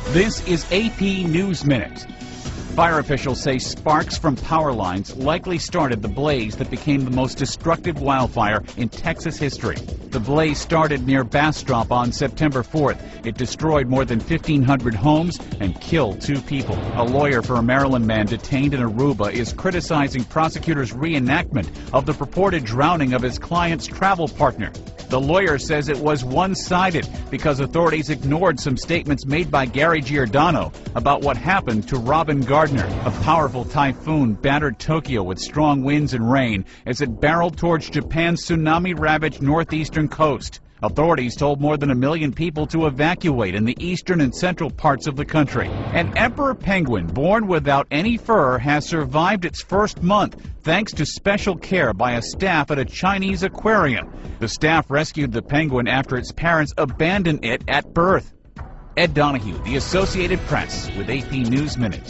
This is AP News Minute. Fire officials say sparks from power lines likely started the blaze that became the most destructive wildfire in Texas history. The blaze started near Bastrop on September 4th. It destroyed more than 1,500 homes and killed 2 people. A lawyer for a Maryland man detained in Aruba is criticizing prosecutors' reenactment of the purported drowning of his client's travel partner. The lawyer says it was one-sided because authorities ignored some statements made by Gary Giordano about what happened to Robin Gardner. A powerful typhoon battered Tokyo with strong winds and rain as it barreled towards Japan's tsunami-ravaged northeastern coast. Authorities told more than 1 million people to evacuate in the eastern and central parts of the country. An emperor penguin born without any fur has survived its first month thanks to special care by a staff at a Chinese aquarium. The staff rescued the penguin after its parents abandoned it at birth. Ed Donahue, The Associated Press, with AP News Minute.